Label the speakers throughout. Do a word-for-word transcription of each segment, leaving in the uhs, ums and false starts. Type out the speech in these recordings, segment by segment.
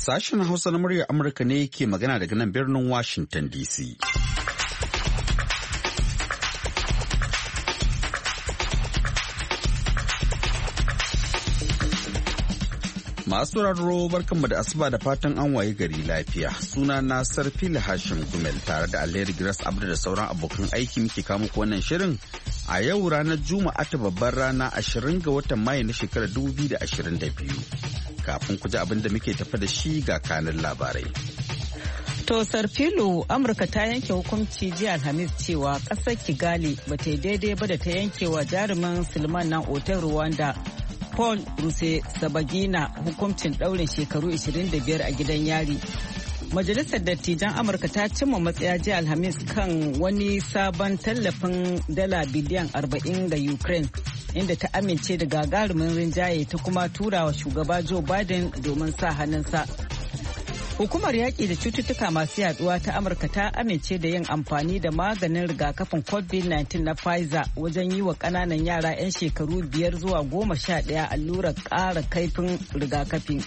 Speaker 1: Sashen Hausa na muryar Amurka ne ke magana daga nan birnin Washington D C. Masu rarro barkanmu da asuba da fatan an waye gari lafiya. Suna na Sarfila Hashim Gumel tare da Alheri Grace Abdu da sauran abokan aiki muke kawo muku wannan shirin a yau ranar Juma'a ta babbar rana ashirin ga watan Mayu na shekarar dubu biyu da ashirin da biyu. Kafin ku ji abin da muke tafa da shi ga kanin labarai.
Speaker 2: To Sarfilo, Amurka ta yanke hukunci jiya Alhamis cewa ƙasar Kigali ba ta yi daidai ba da ta yanke wa jarumin Sulman nan otel Rwanda Paul Rusesabagina hukuncin ɗaurin shekaru ishirin da biyar a gidan yari. Majalisar Dattijan Amurka ta cimma matsaya jiya Alhamis kan wani sabon tallafin dala biliyan arba'in ga Ukraine, inda ta amince da gagarumin rinjaye ta kuma tura wa shugaba Joe Biden domin sa hannunsa. Hukumar yaƙi da cututtuka masu yaduwa ta Amurka ta amince da yin amfani da maganin rigakafin covid nineteen na Pfizer wajen yi wa ƙananan yara 'yan shekaru biyar zuwa goma sha ɗaya allurar ƙara kaifin rigakafi.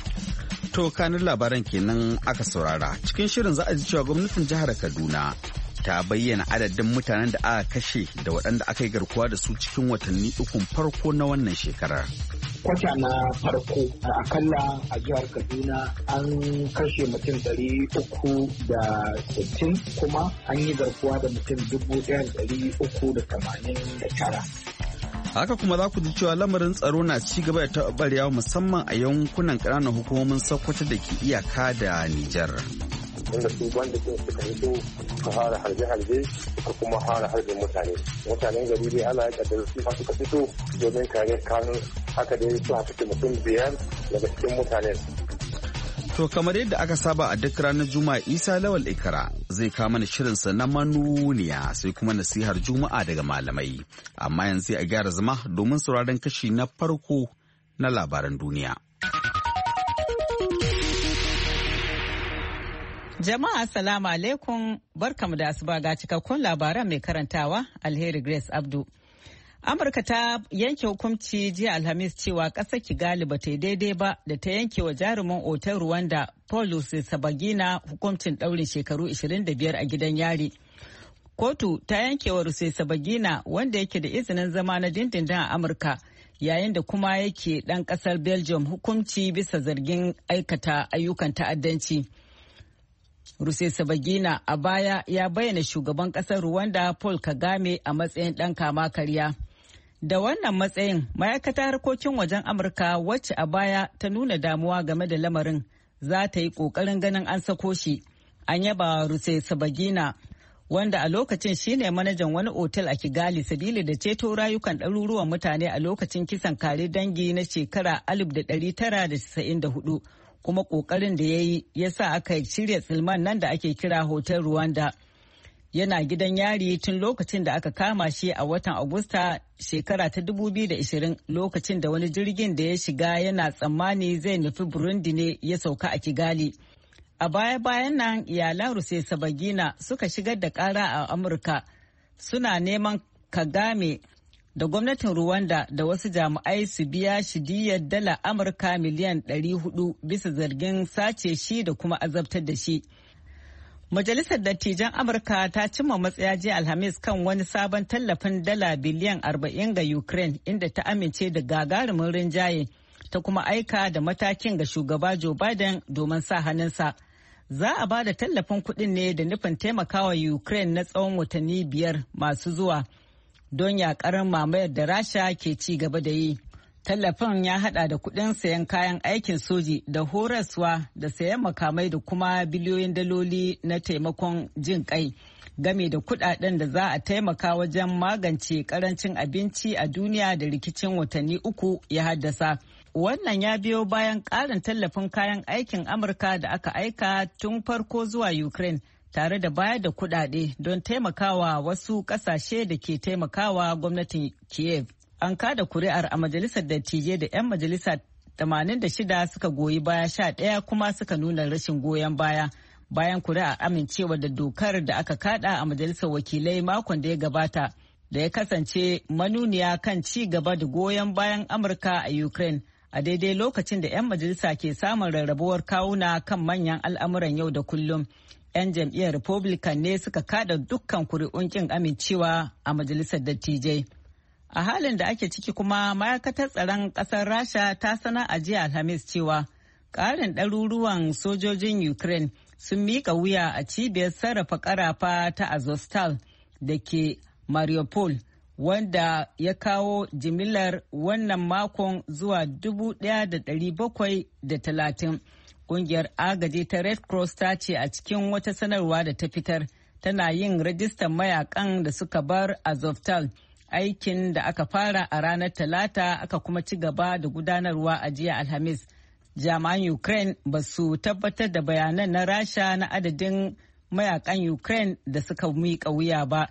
Speaker 1: To kanin labaran kenan aka saurara. Cikin shirin za a ji cewa gwamnatin jihar Kaduna ta bayyana adadin mutanen da aka kashe da waɗanda aka yi garkuwa da su cikin watanni ukun farko na wannan shekarar.
Speaker 3: Kwata na farko akalla a jihar Kaduna an kashe mutum ɗari uku da sittin kuma an yi garkuwa da mutum dubu ɗaya da ɗari uku da tamanin da tara.
Speaker 1: Haka kuma za ku ji cewa lamarin tsaro na ci gaba da taɓaryawa musamman a yankunan ƙananan hukumomin Sokoto da ke iyaka da Nijar.
Speaker 4: Inda su banda kin suka hito su fara harbe-harbe suka kuma fara harbe mutane. Mutanen gari dai Allah ya kaddara su suka fito domin kare kanun haka dai su haka mutum biyar daga cikin mutanen.
Speaker 1: To kamar yadda aka saba a duk ranar Juma'a Isa Lawal Ikra zai kawo mana shirinsa na manuniya sai kuma nasihar Juma'a daga malamai. Amma yanzu a gyara zama domin sauraron kashi na farko na labaran duniya.
Speaker 2: Jama'a assalamu alaikum, barkamu da asuba ga cikakkun labaran mai karantawa Alheri Grace Abdu. Amurka ta yanke hukunci jiya Alhamis cewa ƙasar Kigali ba ta yi daidai ba da ta yanke wa jarumin otel Rwanda Paul Rusesabagina hukuncin ɗaurin shekaru ishirin da biyar a gidan yari. Kotu ta yanke wa Rusesabagina wanda yake da izinin zama na dindindin a Amurka yayin da kuma yake ɗan ƙasar Belgium hukunci bisa zargin aikata ayyukan ta'addanci. Rusesabagina a baya ya bayyana shugaban ƙasar Rwanda Paul Kagame a matsayin ɗan kama karya. Da wannan matsayin, ma'aikatar harkokin wajen Amurka wacce a baya ta nuna damuwa game da lamarin za ta yi ƙoƙarin ganin an sako shi. An yaba Rusesabagina wanda a lokacin shine manajan wani otel a Kigali sabili da ceto rayukan ɗaruruwan mutane a lokacin kisan kare dangi na shekara alif da ɗari tara da casa'in da hudu. Kuma ƙoƙarin da ya yi ya sa aka shirya tsilman nan da ake kira Hotel Rwanda. Yana gidan yari tun lokacin da aka kama shi a watan Agusta shekara ta dubu biyu da ashirin lokacin da wani jirgin da ya shiga yana tsammani zai nufi Burundi ne ya sauka a Kigali. A baya-bayan nan iyalan Rusesabagina suka shigar da ƙara a Amurka suna neman Kagame da gwamnatin Rwanda da wasu jami'ai su biya shi diyyar dala Amurka miliyan ɗari hudu bisa zargin sace shi da kuma azabtar da shi. Majalisar Dattijan Amurka ta cimma matsaya jiya Alhamis kan wani sabon tallafin dala biliyan arba'in ga Ukraine inda ta amince da gagarumin rinjaye ta kuma aika da matakin ga shugaba Joe Biden domin sa hannunsa. Za a ba da tallafin kuɗin ne da nufin taimakawa Ukraine na tsawon watanni biyar masu zuwa. Don yakar mamayar da Rasha ke ci gaba da yi. Tallafin ya hada da kuɗin sayan kayan aikin soji da horaswa da sayan makamai da kuma biliyoyin daloli na taimakon jin kai game da kuɗaɗen da za a taimaka wajen magance karancin abinci a duniya da rikicin watanni uku ya haddasa. Wannan ya biyo bayan ƙarin tallafin kayan aikin Amurka da aka aika tun farko zuwa Ukraine. Tare da bayar da kuɗaɗe don taimakawa wasu ƙasashe da ke taimakawa gwamnatin Kiev. An kada kuri'ar a majalisar dattijai da 'yan majalisa tamanin da shida suka goyi baya sha ɗaya kuma suka nuna rashin goyon baya bayan kuri'ar amincewa da dokar da aka kada a majalisar wakilai makon da ya gabata da ya kasance manuniya kan ci gaba da goyon bayan Amurka a Ukraine a daidai lokacin da 'yan majalisa ke samun rarrabuwar kawuna kan manyan al'amuran yau da kullum. 'Yan jam'iyyar Republican ne suka kada dukkan kuri'un kin amincewa a majalisar dattijai. A halin da ake ciki kuma ma'aikatar tsaron ƙasar Rasha ta sanar a jiya Alhamis cewa ƙarin ɗaruruwan sojojin Ukraine sun miƙa wuya a cibiyar sarrafa ƙarafa ta Azovstal da ke Mariupol, wanda ya kawo jimillar wannan makon zuwa dubu ɗaya da ɗari bakwai da talatin. Ƙungiyar agaji ta Red Cross ta ce a cikin wata sanarwa da ta fitar tana yin rajistar mayakan da suka bar Azovstal, aikin da aka fara a ranar Talata aka kuma ci gaba da gudanarwa a jiya Alhamis. Jami'an Ukraine ba su tabbatar da bayanan na Rasha na adadin mayakan Ukraine da suka miƙa wuya ba.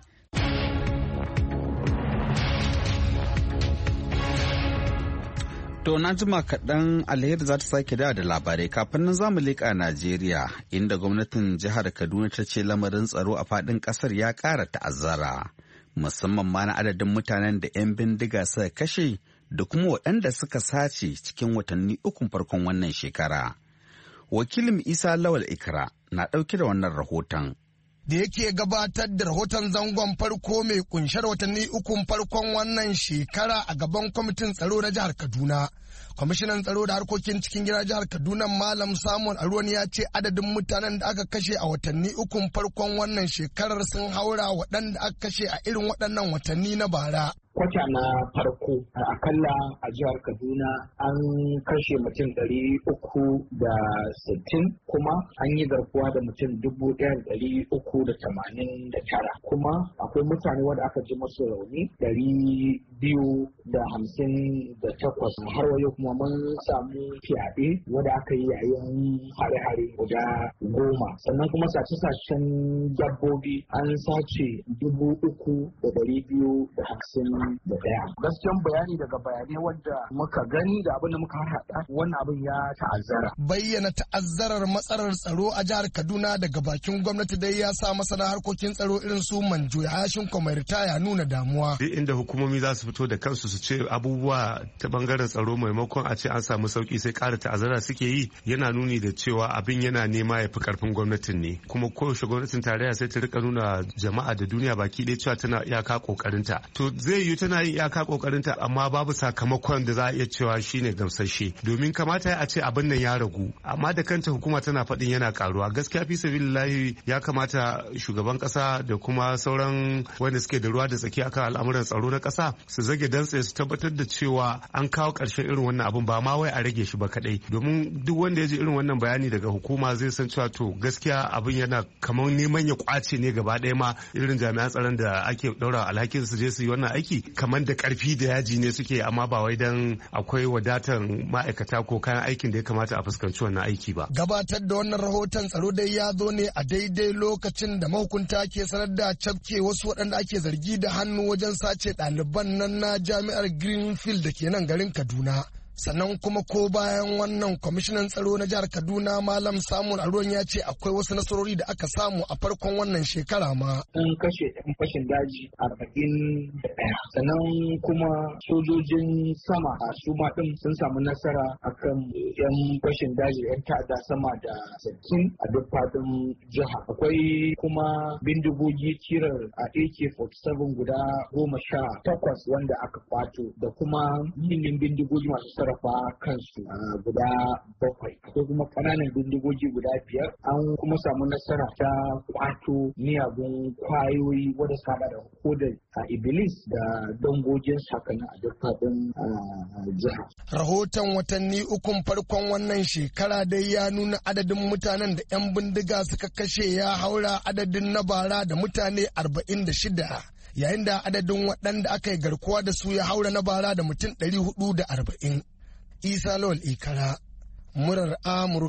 Speaker 1: To na jima kaɗan Alheri za ta sake dawa da labarai kafin nan zamu leƙa Najeriya inda gwamnatin jihar Kaduna ta ce lamarin tsaro a faɗin ƙasar ya ƙara ta'azzara musamman ma na adadin mutanen da 'yan bindiga suka kashe da kuma waɗanda suka sace cikin watanni ukun farkon wannan shekara. Wakilin Isa Lawal Ikra na ɗauke da wannan rahoton.
Speaker 5: Da yake gabatar da rahoton zangon farko mai kunshar watanni ukun farkon wannan shekara a gaban kwamitin tsaro na jihar Kaduna. Kwamishinan tsaro da harkokin cikin gida jihar Kaduna Malam Samuel Aruwan ya ce adadin mutanen da aka kashe a watanni ukun farkon wannan shekarar sun haura waɗanda aka kashe a irin waɗannan watanni na bara.
Speaker 3: Kwata na farko akalla a jihar Kaduna an kashe mutum ɗari uku da sittin kuma an yi garkuwa da mutum dubu ɗaya da ɗari uku da tamanin da tara kuma akwai mutane wanda aka ji masu rauni ɗari biyu da hamsin da takwas har wayo kuma mun samu fyaɗe wanda aka yi yayin hare-hare guda goma sannan kuma sace-sacen dabbobi an sace dubu uku da ɗari biyu da hamsin da daya. Gaskiyan bayani daga bayanai wanda muka gani da abin da muka haɗa wannan abin ya ta'azzara.
Speaker 5: Bayyana ta'azzarar matsalar tsaro a jihar Kaduna daga bakin gwamnati dai ya sa masana harkokin tsaro irin su Manjo Yashin Kwamarita ya nuna damuwa.
Speaker 6: Duk inda hukumomi za su fito da kansu su ce abubuwa ta bangaren tsaro maimakon a ce an samu sauki sai ƙara ta'azzara suke yi yana nuni da cewa abin yana nema ya fi karfin gwamnatin ne. Kuma koyaushe gwamnatin tarayya sai ta rika nuna jama'a da duniya baki ɗaya cewa tana iyaka ƙoƙarinta. To zai yi tana yin iyaka ƙoƙarinta amma babu sakamakon da za a iya cewa shine gamsashe. Domin kamata a ce abin nan ya ragu amma da kanta hukuma tana faɗin yana karuwa. Gaskiya fi sabilillahi ya kamata shugaban ƙasa da kuma sauran wanda suke da ruwa da tsaki akan al'amuran tsaro na ƙasa su zage dantse su tabbatar da cewa an kawo ƙarshen irin wannan abun ba ma wai a rage shi ba kadai. Domin duk wanda ya ji irin wannan bayani daga hukuma zai san cewa to gaskiya abin yana kamar neman ya kwace ne gaba ɗaya ma irin jami'an tsaron da ake ɗaura alhakin su je su yi wannan aiki kamar da ƙarfi da yaji ne suke amma ba wai dan akwai wadatan ma'aikata ko kayan aikin da ya kamata a fuskanci wannan aiki ba.
Speaker 5: Gabatar da wannan rahoton tsaro dai ya zo ne a daidai lokacin da mahukunta ke sanar da cafke wasu waɗanda ake zargi da hannu wajen sace ɗaliban nan na jami'ar Greenfield da ke nan garin Kaduna. Sannan kuma ko bayan wannan kwamishinan tsaro na jihar Kaduna Malam Samuel Aruwan ya ce akwai wasu nasarori da aka samu a farkon wannan shekara ma.
Speaker 3: An kashe ɗan fashin daji arba'in da ɗaya. Sannan kuma sojojin sama a su ma ɗin sun samu nasara akan yan fashin daji yan ta'adda sama da sittin a duk faɗin jiha. Akwai kuma bindigogi kirar a A K forty-seven guda goma sha takwas wanda aka kwato da kuma yin bindigogi masu sarrafa kansu guda bakwai. Akwai kuma ƙananan bindigogi guda biyar. An kuma samu nasara ta kwato miyagun kwayoyi wadda suka haɗa da kodar a Iblis da dangogin sakana a duk faɗin jiha.
Speaker 5: Rahoton watanni ukun farkon wannan shekara dai ya nuna adadin mutanen da 'yan bindiga suka kashe ya haura adadin na bara da mutane arba'in da shida. Yayin da adadin waɗanda aka yi garkuwa da su ya haura na bara da mutum ɗari hudu da arba'in. Isa Lawal Ikara, murar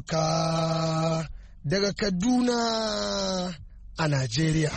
Speaker 5: Amurka daga Kaduna a Najeriya.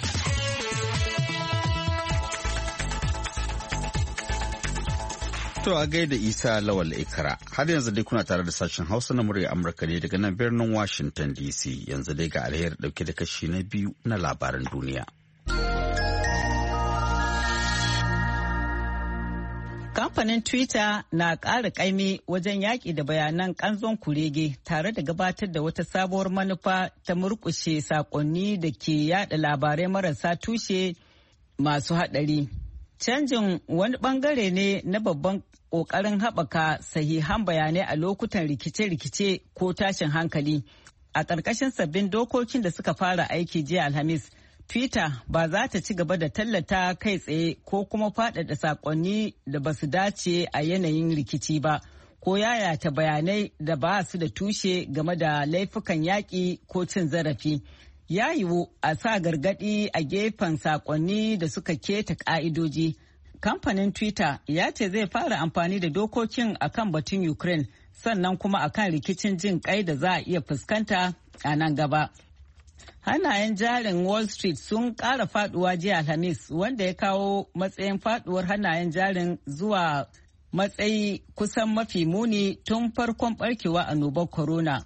Speaker 1: To a gaida Isa Lawal Ikara, har yanzu dai kuna tare da sashen Hausa na murya Amurka ne daga nan birnin Washington D C. Yanzu dai ga Alheri dauke da kashi na biyu na labaran duniya.
Speaker 2: Kamfanin Twitter na ƙara ƙaimi wajen yaƙi da bayanan ƙanzon kurege tare da gabatar da wata sabuwar manufa ta murƙushe saƙonni da ke yada labarai marasa tushe masu haɗari. Canjin wani ɓangare ne na babban ƙoƙarin haɓaka sahihan bayanai a lokutan rikice-rikice ko tashin hankali. A ƙarƙashin sabbin dokokin da suka fara aiki jiya Alhamis, Twitter ba za ta ci gaba da tallata kai tsaye ko kuma faɗaɗa saƙonni da ba su dace a yanayin rikici ba, ko yayata bayanai da ba su da tushe game da laifukan yaƙi ko cin zarafi. Ya yiwu a sa gargaɗi a gefen saƙonni da suka keta ƙa'idoji. Kamfanin Twitter ya ce zai fara amfani da dokokin akan batun Ukraine, sannan kuma akan rikicin jin kai da za a iya fuskanta a nan gaba. Hannayen jarin Wall Street sun ƙara faduwa jiya Alhamis, wanda ya kawo matsayin faduwar hannayen jarin zuwa matsayi kusan mafi muni tun farkon barkewa annobar corona.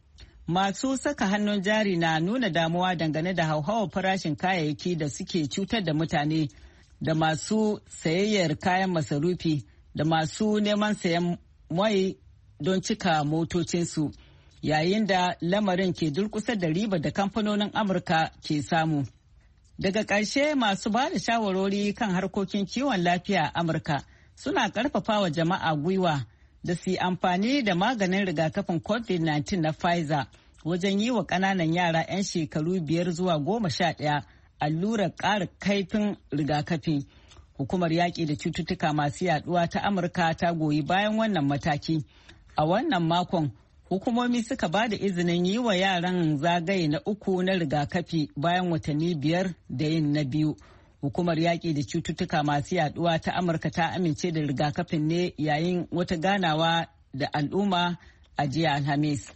Speaker 2: Masu saka hannun jari na nuna damuwa dangane da hauhawar farashin kayayyaki da suke cutar da mutane, da masu sayayyar kayan masarufi, da masu neman sayan mai don cika motocinsu. Yayin da lamarin ke durkusa da riba da kamfanonin Amurka ke samu. Daga ƙarshe, masu ba da shawarwari kan harkokin kiwon lafiya a Amurka suna ƙarfafa wa jama'a gwiwa da su yi amfani da maganin rigakafin covid nineteen na Pfizer wajen yi wa ƙananan yara 'yan shekaru biyar zuwa goma sha ɗaya allurar ƙara kaifin rigakafi. Hukumar yaƙi da cututtuka masu yaɗuwa ta Amurka ta goyi bayan wannan mataki. A wannan makon, hukumomi suka ba da izinin yi wa yaran zagaye na uku na rigakafi bayan watanni biyar da yin na biyu. Hukumar yaƙi da cututtuka masu yaduwa ta Amurka ta amince da rigakafin ne yayin wata ganawa da al'umma a jiya Alhamis.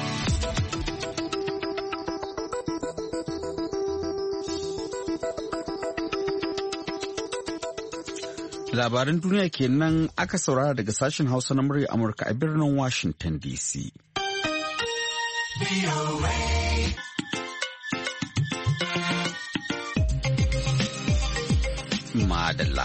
Speaker 1: Labaran duniya kenan aka saurara daga sashen Hausa na murya Amurka a birnin Washington D C. Madalla.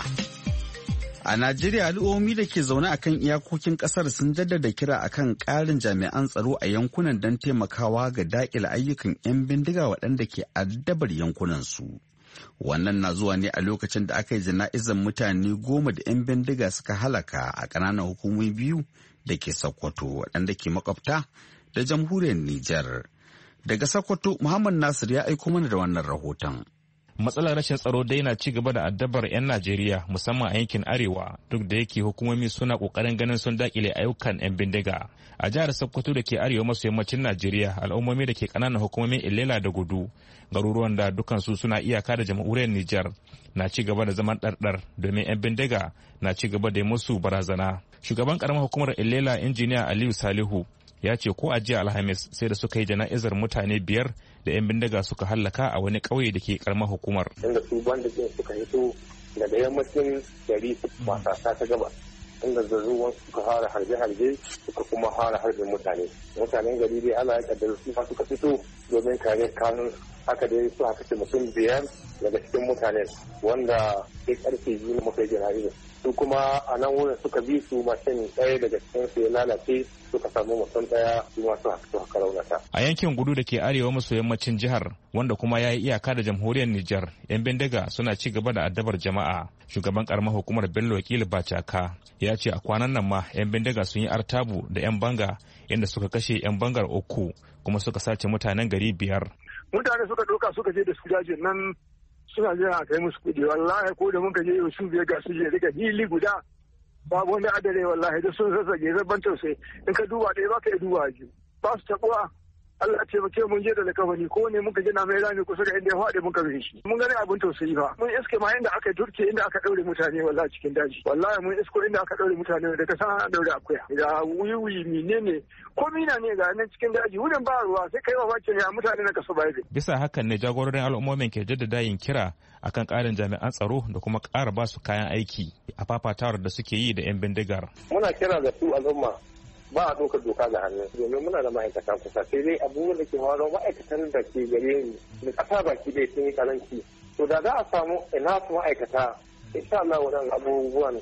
Speaker 1: A Najeriya, al'ummomi da ke zaune a kan iyakokin ƙasar sun jaddada kira a kan ƙarin jami'an tsaro a yankunan don taimakawa ga daƙile ayyukan 'yan bindiga waɗanda ke addabar yankunansu. Wannan na zuwa ne a lokacin da aka yi jana'izar mutane goma da 'yan bindiga suka halaka a ƙananan hukumomi biyu da ke Sokoto waɗanda ke makwabta da jamhuriyar Nijar. Daga Sokoto, Muhammad Nasir ya aiko mana da wannan rahoton.
Speaker 7: Matsalar rashin tsaro dai na ci gaba da addabar 'yan Najeriya musamman a yankin Arewa, duk da yake hukumomi suna kokarin ganin sun dakile ayyukan 'yan bindiga. A jihar Sokoto da ke arewa maso yammacin Najeriya, al'ummomi da ke kananan hukumomin Ilela da Gudu, garuruwan da dukansu suna iyaka da jamhuriyar Nijar, na ci gaba da zaman ɗarɗar domin 'yan bindiga na ci gaba da musu barazana. Shugaban karamar hukumar Ilela, injiniya Aliyu Salihu, ya ce ko a jiya Alhamis sai da suka yi jana'izar mutane biyar da 'yan bindiga suka hallaka a wani ƙauye da ke karamar hukumar.
Speaker 4: Inda su bandikin suka hito daga yammacin gari masasa ta gaba, inda zarruwan suka fara harbe-harbe suka kuma fara harbe mutane. Mutanen gari dai Allah ya kaddara su suka fito domin kare kanun, haka dai su haka ce mutum biyar daga cikin mutanen wanda sai karfe biyu na mafi jana'iza. Su kuma a nan wurin suka bi su mashin ɗaya daga cikin su ya lalace, suka samu mutum ɗaya su masu haka raunata.
Speaker 7: A yankin Gudu da ke arewa maso yammacin jihar, wanda kuma ya yi iyaka da jamhuriyar Nijar, 'yan bindiga suna ci gaba da addabar jama'a. Shugaban karamar hukumar Bello Wakili Bacaka ya ce a kwanan nan ma 'yan bindiga sun yi artabu da 'yan banga, inda suka kashe 'yan bangar uku kuma suka sace mutanen gari biyar.
Speaker 8: Mutane suka ɗauka suka je da su dajin nan suna jira a kai musu kuɗi, wallahi ko da muka je yau su biyar ga su je daga hili guda babu wani adare, wallahi da sun sassage zabban tausayi, in ka duba ɗaya ba ka iya duba ji ba su taɓuwa. Allah ce muke mun je da lakabani ko ne muka gina mai rami kusa da inda ya faɗi muka bin shi. Mun gani abin tausayi ba. Mun iske ma inda aka turke inda aka ɗaure mutane wallahi cikin daji. Wallahi mun isko inda aka ɗaure mutane da ka san ana ɗaure akuya. Ga wuyi menene ko mina ne ga nan cikin daji wurin ba ruwa sai kai mamaki ne a mutane na kaso bai.
Speaker 7: Bisa hakan ne jagororin al'ummomin ke jaddada yin kira akan ƙarin jami'an tsaro da kuma ƙara ba su kayan aiki a fafatawar da suke yi da 'yan bindigar.
Speaker 4: Muna kira da su al'umma ba a ɗaukar doka ga hannu domin muna da ma'aikata kusa, sai dai abubuwan da ke faruwa ma'aikatan da ke gare ni da ƙasa baki dai sun yi karanci. To da za a samu ina su ma'aikata, insha Allah waɗannan abubuwan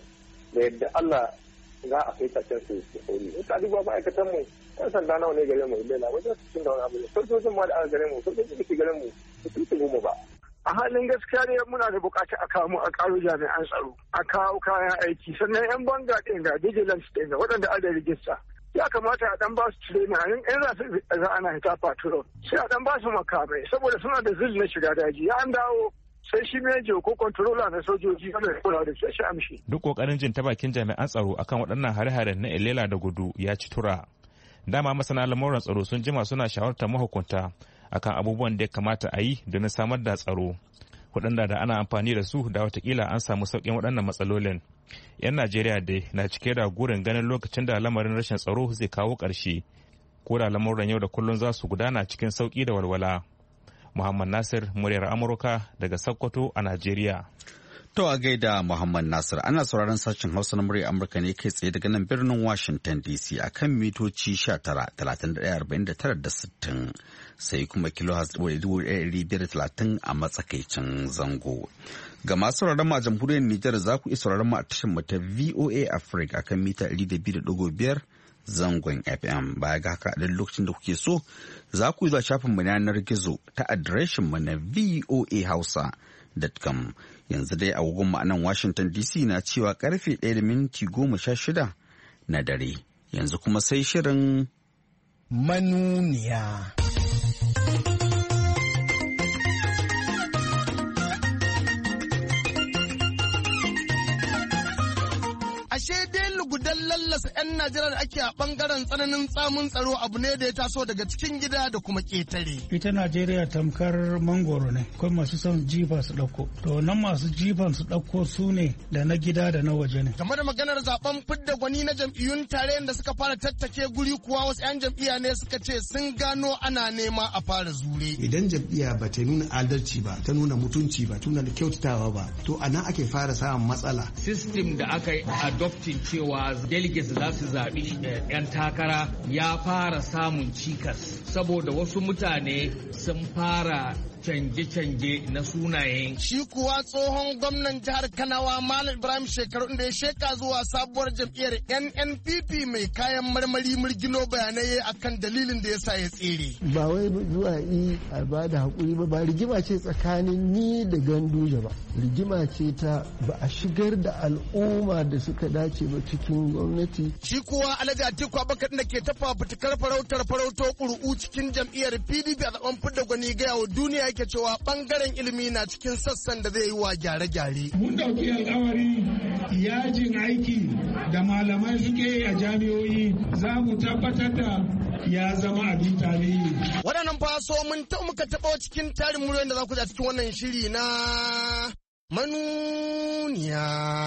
Speaker 4: da yadda Allah za a kai tashin su da sauri. In ka duba ma'aikatan mu ɗan sanda nawa ne gare mu lela wajen su cin da wani abu ne sojojin ma da aka gare mu sojojin da ke gare mu su su mu ba.
Speaker 8: A halin gaskiya ne muna da bukatar a kawo a karo jami'an tsaro a kawo kayan aiki sannan yan banga ɗin ga vigilance ɗin ga waɗanda an da rijista ya kamata a dan ba su training a in za su za ana hita patrol sai a dan ba su makamai saboda suna da zil na shiga daji ya an dawo sai shi mejo ko controller na sojoji wanda ya kula da shi shi amshi.
Speaker 7: Duk kokarin jin ta bakin jami'an tsaro akan waɗannan hare-haren na Ilela da Gudu ya ci tura. Dama masana lamuran tsaro sun jima suna shawartar mahukunta akan abubuwan da ya kamata a yi domin samar da tsaro waɗanda da ana amfani da su da watakila an samu sauƙin waɗannan matsalolin. 'Yan Najeriya dai na cike da gurin ganin lokacin da lamarin rashin tsaro zai kawo ƙarshe ko da lamuran yau da kullum za su gudana cikin sauƙi da walwala. Muhammad Nasir, muryar Amurka daga Sokoto a Najeriya.
Speaker 1: To a gaida Muhammad Nasir, ana sauraron sashen Hausa na muryar Amurka ne kai tsaye daga nan birnin Washington D C a kan mitoci sha tara, talatin da ɗaya, arba'in da tara da sittin, sai kuma kilohertz ɗari biyar da talatin a matsakaicin zango. Ga masu sauraron mu a jamhuriyar Nijar za ku iya sauraron mu a tashar mu ta V O A Africa a kan mita ɗari da biyu da ɗigo biyar zangon F M. Baya ga haka a lokacin da kuke so za ku yi zuwa shafin mu na yanar gizo ta adireshin mu na V O A Hausa. Com. Yanzu dai agogon mu a nan Washington D C na cewa karfe ɗaya da minti goma sha shida na dare. Yanzu kuma sai shirin
Speaker 5: manuniya. Ashe dai lugudan lallasa 'yan Najeriya da ake a bangaren tsananin tsamun tsaro abu ne da ya taso daga cikin gida da kuma ketare.
Speaker 9: Ita Najeriya tamkar mangoro ne, akwai masu son jifa su ɗauko. To nan masu jifan su ɗauko su ne da na gida da na waje ne.
Speaker 5: Game da maganar zaben fidda gwani na jam'iyyun tarayyar da suka fara tattake guri kuwa wasu 'yan jam'iyya ne suka ce sun gano ana nema a fara zure.
Speaker 10: Idan jam'iyya ba ta nuna adalci ba, ta nuna mutunci ba, tuna da kyautatawa ba, to a nan ake fara samun matsala.
Speaker 11: System da aka yi adopting cewa delegates za su zaɓi 'yan takara ya fara samun cikas saboda wasu mutane sun fara canje-canje na sunayen.
Speaker 5: Shi kuwa tsohon gwamnan jihar Kanawa Malam Ibrahim Shekaru da ya sheka zuwa sabuwar jam'iyyar N N P P mai kayan marmari murgino bayanai akan dalilin da ya sa ya tsere.
Speaker 12: Ba wai zuwa yi a ba da haƙuri ba, ba rigima ce tsakanin ni da Ganduje ba. Rigima ce ta ba a shigar da al'umma da suka dace ba cikin gwamnati.
Speaker 5: Shi kuwa Alhaji Atiku Abubakar da ke tafa fitikar farautar farauto ƙuri'u cikin jam'iyyar P D P a zaben fidda gwani gaya wa duniya yake cewa bangaren ilimi na cikin sassan da zai yi wa gyare-gyare.
Speaker 13: Mun dauki alkawari yajin aiki da malamai suke a jami'o'i za mu tabbatar da ya zama abin tarihi.
Speaker 5: Waɗannan faso mun ta muka taɓa cikin tarin muryoyin da za ku ji a cikin wannan shiri na manuniya.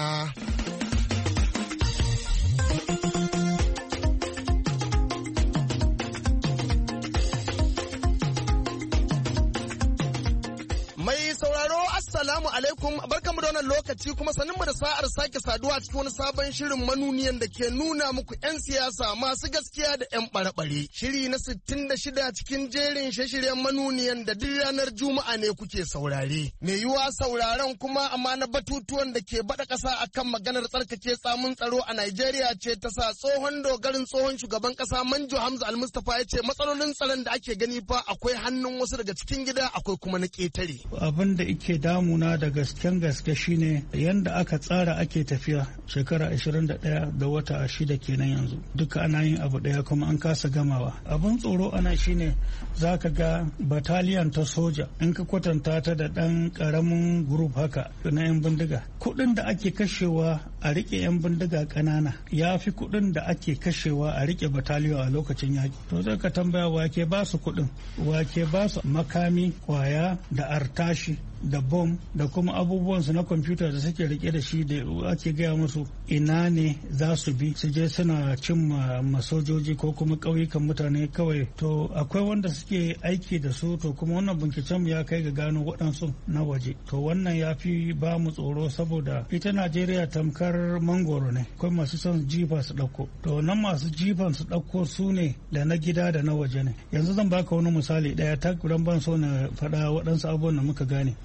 Speaker 5: Assalamu alaikum, barkamu da wannan lokaci kuma sanin mu da sa'ar sake saduwa cikin wani sabon shirin manuniyan da ke nuna muku 'yan siyasa masu gaskiya da 'yan ɓare-ɓare. Shiri na sittin da shida cikin jerin shirye-shiryen manuniyan da duk ranar Juma'a ne kuke saurare. Me yiwuwa sauraron kuma amma na batutuwan da ke baɗa ƙasa akan maganar tsarkake tsamun tsaro a Najeriya ce ta sa tsohon dogarin tsohon shugaban ƙasa Manjo Hamza Al-Mustapha ya ce matsalolin tsaron da ake gani fa akwai hannun wasu daga cikin gida akwai kuma na ƙetare.
Speaker 9: Abin da ike damuna da gasken gaske shine yanda aka tsara ake tafiya shekara ashirin da ɗaya da wata shida kenan yanzu duka ana yin abu ɗaya kuma an kasa gamawa. Abin tsoro ana shine za ka ga bataliyan ta soja in ka kwatanta ta da ɗan ƙaramin grup haka na 'yan bindiga, kuɗin da ake kashewa a riƙe 'yan bindiga ƙanana ya fi kuɗin da ake kashewa a riƙe bataliyo a lokacin yaƙi. To zai ka tambaya wake ba su kuɗin, wake ba su makami, kwaya da artashi da bom da kuma abubuwansu na kwamfuta da suke rike da shi da ake gaya musu ina ne za su bi su je suna cin masojoji ko kuma ƙauyukan mutane kawai. To akwai wanda suke aiki da su, to kuma wannan binciken ya kai ga gano waɗansu na waje. To wannan ya fi ba mu tsoro saboda ita Najeriya tamkar mangoro ne, akwai masu son jifa su ɗauko. To nan masu jifan su ɗauko su ne da na gida da na waje ne. Yanzu zan baka wani misali ɗaya ta ban so na faɗa waɗansu abubuwan da muka gane.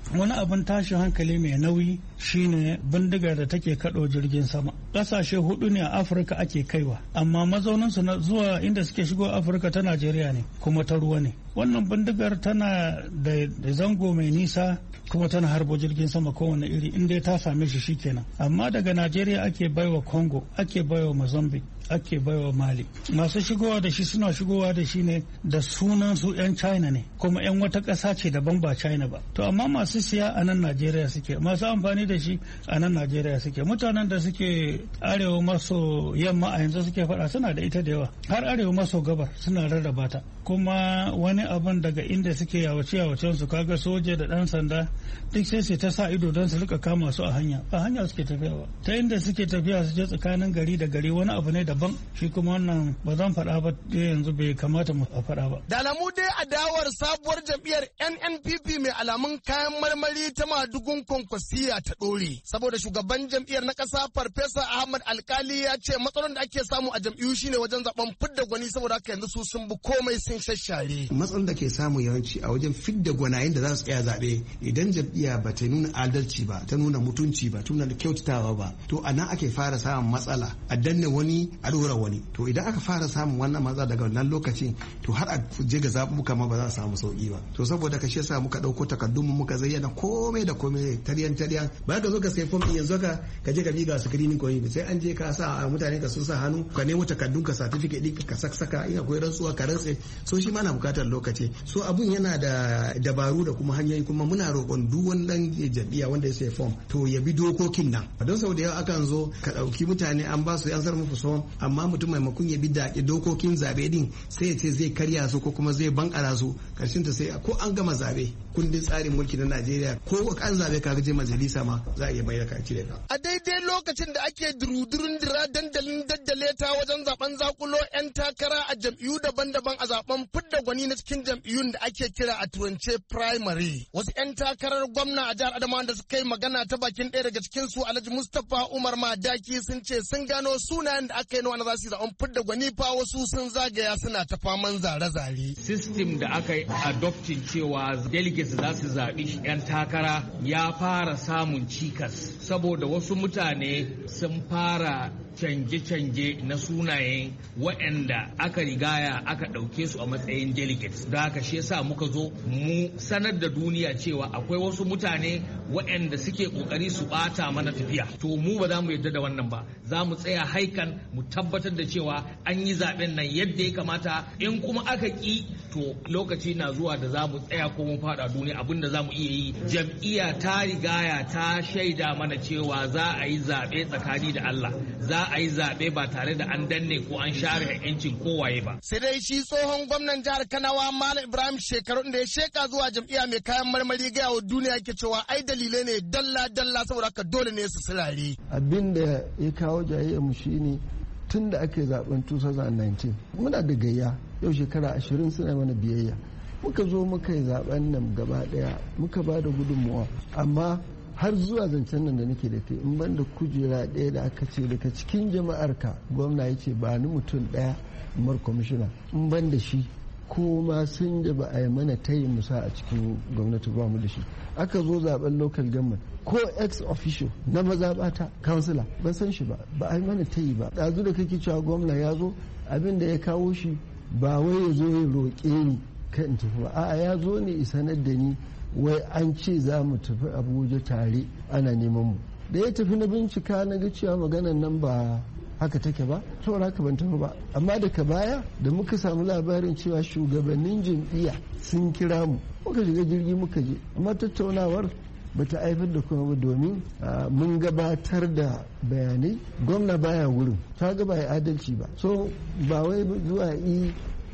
Speaker 9: wani abin tashin hankali mai nauyi shine bindigar da take kaɗo jirgin sama. Ƙasashe hudu ne a Afirka ake kaiwa, amma mazauninsu na zuwa inda suke shigo Afirka ta Najeriya ne kuma ta ruwa ne. Wannan bindigar tana da zango mai nisa kuma tana harbo jirgin sama kowane iri inda ta same shi shikenan. Amma daga Najeriya ake baiwa Congo, ake baiwa Mozambique, ake baiwa Mali. Masu shigowa da shi suna shigowa da shi ne da sunan su 'yan China ne, kuma 'yan wata ƙasa ce daban ba China ba. To amma masu siya a nan Najeriya suke, masu amfani da shi a nan Najeriya suke. Mutanen da suke arewa maso yamma a yanzu suke faɗa suna da ita da yawa, har arewa maso gabar suna rarraba ta. Kuma wani abin daga inda suke yawace yawacen su, kaga soja da ɗan sanda duk sai su ta sa ido don su rika kama su a hanya, ba hanya suke tafiya ba, ta inda suke tafiya su je tsakanin gari da gari wani abu ne daban. Shi kuma wannan ba zan faɗa ba yanzu, bai kamata mu faɗa ba.
Speaker 5: Da alamu dai adawar sabuwar jam'iyyar N N P P mai alamun kayan marmari ta madugun kwankwasiya ta ɗore. Saboda shugaban jam'iyyar na ƙasa Farfesa Ahmad Alkali ya ce matsalolin da ake samu a jam'iyyu shine wajen zaben fidda gwani, saboda haka yanzu su sun bi komai sun shashare.
Speaker 10: Matsalolin da ke samu yawanci a wajen fidda gwanayen da za su tsaya zaɓe, idan jam'iyya ba ta nuna adalci ba, ta nuna mutunci ba, ta nuna kyautatawa ba, to a nan ake fara samun matsala, a danne wani a ɗora wani. To idan aka fara samun wannan matsala daga wannan lokacin, to har a je ga zaɓuɓɓuka ma ba za a samu sauƙi ba. To saboda ka shi yasa muka ɗauko takardun mu muka zayyana komai da komai taryan taryan. Ba ka zo ka sai fom ɗin yanzu ka ka je ka bi ga screening ko sai an je ka sa mutane ka sun sa hannu, ka nemo takardun ka certificate ɗin ka saksaka, in akwai rantsuwa ka rantse, so shi ma na bukatar lokaci. So abun yana da dabaru da kuma hanyoyi, kuma muna roƙon duk wannan jam'iyya wanda ya sai fom to ya bi dokokin nan. Don sau da yawa akan zo ka ɗauki mutane an ba su yan sar muku fom, amma mutum maimakon ya bi da dokokin zabe din sai ya ce zai karya su ko kuma zai bankara su, karshen ta sai ko an gama zabe kundin tsarin mulki na Najeriya ko an zabe ka je majalisa ma za a iya mai da ka cire ka. A daidai lokacin da ake durudurun dira dandalin daddale ta wajen zaben zakulo yan takara a jam'iyyu daban-daban a zaben fidda gwani na cikin jam'iyyun da ake kira a turance primary. Wasu yan takarar gwamna a jihar Adamawa da suka yi magana ta bakin ɗaya daga cikin su Alhaji Mustapha Umar Madaki sun ce sun gano sunayen da aka yi na wani za su yi zaben fidda gwani fa wasu sun zagaya suna ta faman zare-zare.
Speaker 11: System da aka yi adopting cewa delegates za su zaɓi 'yan takara ya fara samun cikas saboda wasu mutane sun fara canje-canje na sunayen waɗanda aka rigaya aka ɗauke su a matsayin delegates. Da haka shi yasa muka zo mu sanar da duniya cewa akwai wasu mutane waɗanda suke ƙoƙari su ɓata mana tafiya. To mu ba za mu yarda da wannan ba. Za mu tsaya haikan mu tabbatar da cewa an yi zaɓen nan yadda ya kamata. In kuma aka ƙi to lokaci na zuwa da za mu tsaya ko mun faɗa duniya abin da za mu iya yi. Jam'iyya ta rigaya ta shaida mana cewa za a yi zaɓe tsakani da Allah. Za a yi zaɓe ba tare da an danne ko an share yancin kowaye ba.
Speaker 5: Sai dai shi tsohon gwamnan jihar Kanawa Malam Ibrahim Shekarun da ya sheka zuwa jam'iyya mai kayan marmari gaya wa duniya yake cewa ai dalilai ne dalla-dalla saboda haka dole ne su sirare.
Speaker 12: Abin da ya kawo jayayyar mu shine tun da ake zaben two thousand nineteen muna da gayya yau shekara ashirin suna mana biyayya. Muka zo muka yi zaben nan gaba daya muka ba da gudunmuwa, amma har zuwa zancen nan da nake da kai in ban da kujera ɗaya da aka ce daga cikin jama'ar ka gwamna ya ce ba ni mutum ɗaya mar kwamishina in ban da shi ko ma sun da ba a yi mana tayin musa a cikin gwamnati ba mu da shi. Aka zo zaben local government ko ex officio na mazaɓata kansila ban san shi ba ba a yi mana tayi ba. ɗazu da kake cewa gwamna ya zo abin da ya kawo shi ba wai ya zo ya roƙe ni kan tafi ba, a'a ya zo ne sanar da ni wai an ce za mu tafi Abuja tare ana neman mu. Da ya tafi na bincika na ga cewa maganan nan ba haka take ba, saboda haka ban tafi ba. Amma daga baya da muka samu labarin cewa shugabannin jam'iyya sun kira mu muka shiga jirgi muka je, amma tattaunawar ba ta haifar da kuma ba domin mun gabatar da bayanai gwamna baya wurin, ta ga ba adalci ba. So ba wai zuwa yi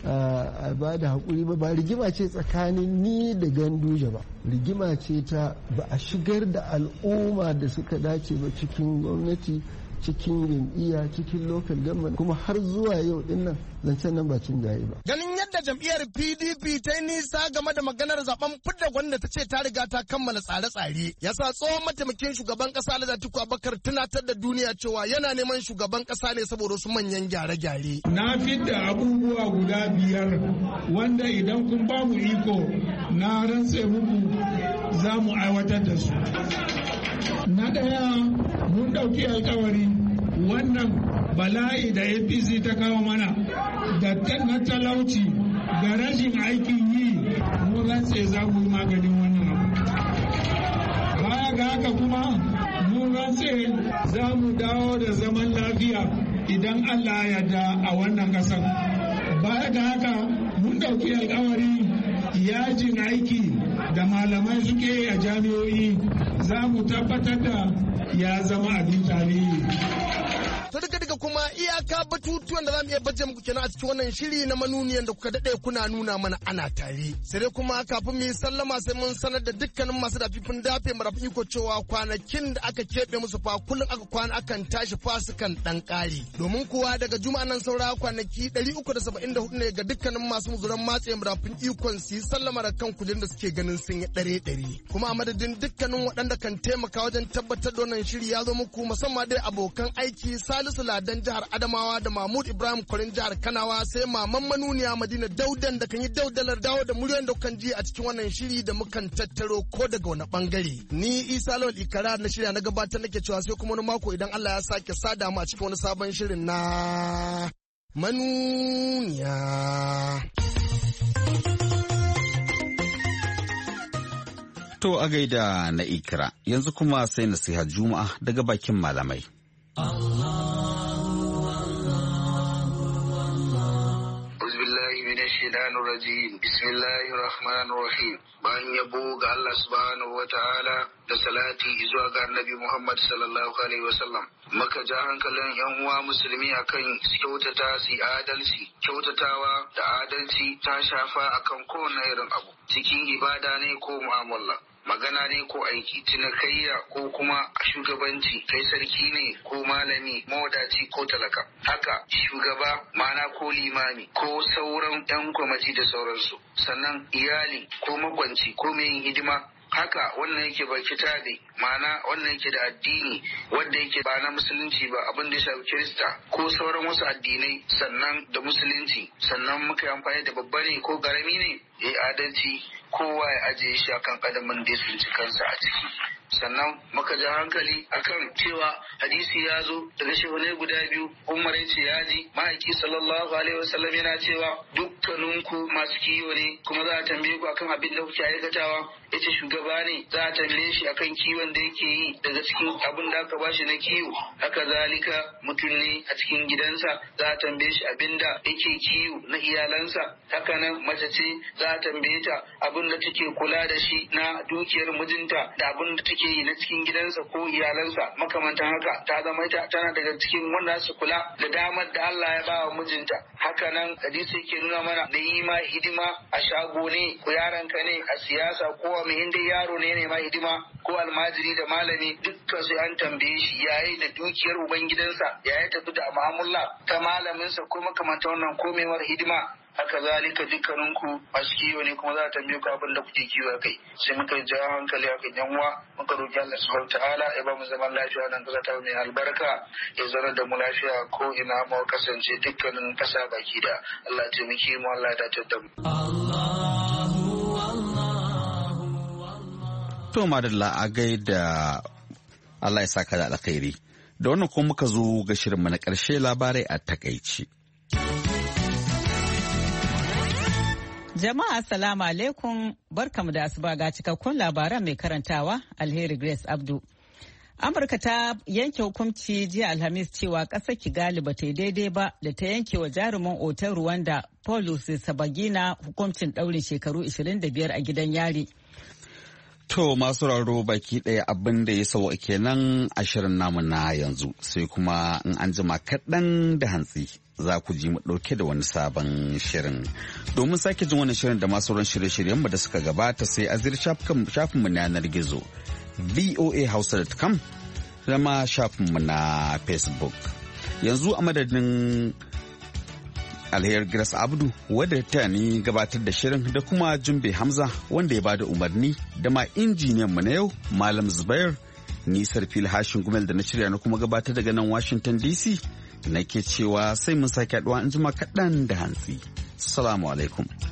Speaker 12: a ba da haƙuri ba ba rigima ce tsakanin ni da Ganduje ba, rigima ce ta ba a shigar da al'umma da suka dace ba cikin gwamnati, cikin jam'iyya, cikin local government, kuma har zuwa yau din nan zancen nan ba cin gaye ba.
Speaker 5: Ganin yadda jam'iyyar P D P ta yi nisa game da maganar zaben fidda gwanda ta ce ta riga ta kammala tsare-tsare, ya sa tsohon mataimakin shugaban kasa Alhaji Atiku Abubakar tunatar da duniya cewa yana neman shugaban kasa ne saboda su manyan gyare-gyare.
Speaker 13: Na fidda abubuwa guda biyar wanda idan kun ba mu iko na rantse muku za mu aiwatar da su. Na ɗaya mun ɗauki alkawari wannan bala'i da A P C ta kawo mana da na talauci da rashin aikin yi mun rantse za mu yi maganin wannan abu. Baya ga haka kuma mun rantse za mu dawo da zaman lafiya idan Allah ya yarda a wannan ƙasar. Baya ga haka mun ɗauki alkawari yajin aiki da malamai suke a jami'o'i za mu tabbatar da ya zama abin tarihi.
Speaker 5: To duka duka kuma iyaka batutuwan da za mu iya baje muku kenan a cikin wannan shiri na manuniyan da kuka daɗe kuna nuna mana ana tare. Sai dai kuma kafin mu yi sallama sai mun sanar da dukkanin masu dafifin dafe marafin iko cewa kwanakin da aka keɓe musu fa kullum aka kwana akan tashi fasukan ɗan ƙari. Domin kuwa daga juma'a nan saura kwanaki ɗari uku da saba'in da hudu ne ga dukkanin masu muzuran matse marafin ikon su yi sallama da kan kujerun da suke ganin sun yi ɗare ɗari. Kuma a madadin dukkanin waɗanda kan taimaka wajen tabbatar da wannan shiri ya zo muku musamman dai abokan aiki Salisu Ladan jihar Adamawa da Mahmud Ibrahim Kwarin jihar Kanawa sai maman manuniya Madina Daudan da kan yi daudalar dawo da muryoyin da kan ji a cikin wannan shiri da mukan tattaro ko daga wani bangare. Ni Isa Lawal Ikara na shirya na gabatar nake cewa sai kuma wani mako idan Allah ya sake sada mu a cikin wani sabon shirin na manuniya.
Speaker 1: To a gaida na Ikra yanzu kuma sai nasiha Juma'a daga bakin malamai.
Speaker 14: Rajim. Bismillahir Rahmanir Rahim. Bayan yabo ga Allah subhanahu wa ta'ala da salati zuwa ga Annabi Muhammad sallallahu alaihi wasallam. Maka ja hankalin yan uwa musulmi akan kyautata su adalci. Kyautatawa da adalci ta shafa akan kowane irin abu. Cikin ibada ne ko mu'amala. Magana ne ko aiki, cinikayya ko kuma shugabanci, kai sarki ne ko malami, mawadaci ko talaka. Haka shugaba, mana ko limami ko sauran 'yan kwamati da sauransu. Sannan iyali ko makwanci ko mai yin hidima. Haka wannan yake ba kitabe, ma'ana wannan yake da addini wanda yake ba na musulunci ba, abin da ya shafi Kirista ko sauran wasu addinai, sannan da musulunci, sannan muka yi amfani da babba ne ko garami ne, ya yi adalci kowa ya ajiye shi akan kadamin da ya tsinci kansa a ciki. Sannan muka ja hankali akan cewa hadisi ya zo daga shehunai guda biyu, Umar ya ce ya ji ma'aiki sallallahu alaihi wasallam yana cewa dukkaninku masu kiwo ne kuma za a tambaye ku akan abin da kuke aikatawa. Ya ce shugaba ne za a tambaye shi akan kiwon da yake yi daga cikin abin da aka bashi na kiwo. Haka zalika mutum ne a cikin gidansa za a tambaye shi abin da yake kiwo na iyalansa. Haka nan mace ce za a tambaye ta abin da take kula da shi na dukiyar mijinta da abin da take yi na cikin gidansa ko iyalansa, makamantan haka ta zama ita tana daga cikin wanda su kula da damar da Allah ya ba wa mijinta. Haka nan hadisi yake nuna mana da yi ma hidima a shago ne ko yaranka ne a siyasa ko a mai inda yaro ne ne ma hidima ko almajiri da malami, dukkan sai an tambaye shi yayi da dukiyar ubangidansa, yayi tafi da mu'amala ta malaminsa ko makamantan wannan komewar hidima. Haka zalika dukkaninku masu kiwo ne kuma za a tambaye ku abin da kuke kiwo kai. Sai muka ja hankali a kan yan uwa, muka roki Allah subhanahu ta'ala ya ba mu zaman lafiya nan kasa ta mai albarka, ya zama da mu lafiya ko ina mu kasance dukkanin kasa baki da. Allah ya taimake mu, Allah ya dace da mu.
Speaker 1: To madalla a gaida Allah ya saka da alkhairi. Da wannan kuma muka zo ga shirinmu na ƙarshe, labarai a takaici.
Speaker 2: Jama'a assalamu alaikum, barkamu da asuba ga cikakkun labaran mai karantawa Alheri Grace Abdu. Amurka ta yanke hukunci jiya Alhamis cewa ƙasar Kigali ba ta yi daidai ba da ta yanke wa jarumin otal Rwanda Paul Rusesabagina hukuncin ɗaurin shekaru ashirin da biyar a gidan yari.
Speaker 1: To masu raro baki ɗaya abin da ya sauwa kenan a shirin namu na yanzu, sai kuma in an jima kaɗan da hantsi za ku ji mu ɗauke da wani sabon shirin. Domin sake jin wani shirin da masu ran shirye-shiryenmu da suka gabata sai a zir shafinmu na yanar gizo voa hausa dot com da ma shafinmu na Facebook. Yanzu a madadin Alheri Grace Abdu wadda ta ni gabatar da shirin da kuma Jumbe Hamza wanda ya bada umarni da ma injiniyan mu na yau Malam Zubair, ni Sarfil Hashin Gumel da na shirya na kuma gabatar daga nan Washington D C nake cewa sai mun sake haɗuwa in jima kaɗan da hantsi. Assalamu alaikum.